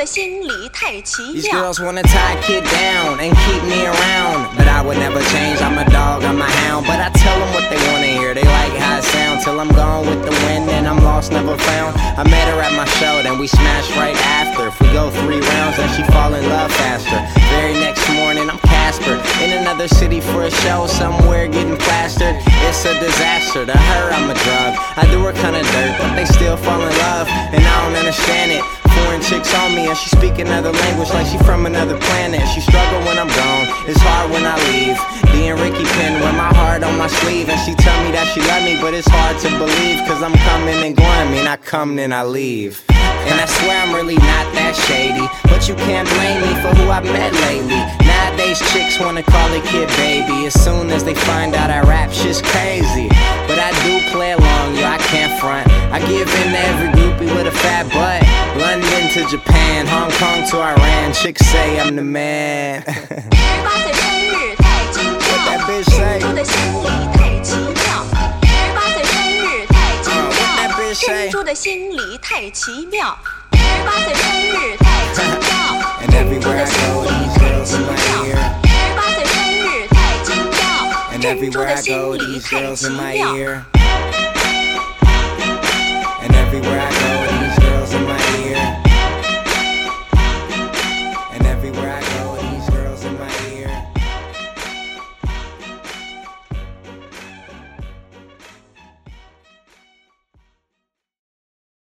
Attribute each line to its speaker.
Speaker 1: 的心里太奇
Speaker 2: These
Speaker 1: 妙。
Speaker 2: girls wanna tie a kid down and keep me around, but I would never change. I'm a dog, I'm a hound, but I tell them what they wanna hear. They like how it sound till I'm gone with the wind and I'm lost, never found. I met her at my show, then we smashed right after. If we go 3 rounds, then she fall in love faster. Very next morning, I'm Casper in another city for a show, somewhere getting plastered. It's a disaster. To her, I'm a drug. I do her kinda dirt, but they still fall in love, and I don't understand it. Foreign chicks on me and she speak another language like she from another planet. She struggle when I'm gone, it's hard when I leave. Being Ricky Penn with my heart on my sleeve, and she tell me that she love me, but it's hard to believe, cause I'm coming and going. I mean, I come then I leave. And I swear I'm really not that shady, but you can't blame me for who I've met lately. Nowadays chicks wanna call a kid baby as soon as they find out I rap, shit's crazy. But I do play along, yo, I can't front. I give in to every groupie with a fat butt. London to Japan, Hong Kong to Iran, chicks say I'm the man.
Speaker 1: 18岁生日太惊妙，庆祝的心里太奇妙。18岁生日太惊妙，庆祝的心里太奇妙。18岁生日太惊妙，庆祝的心里太奇妙。18岁生日太惊妙，庆祝的心里太奇妙。
Speaker 2: And everywhere I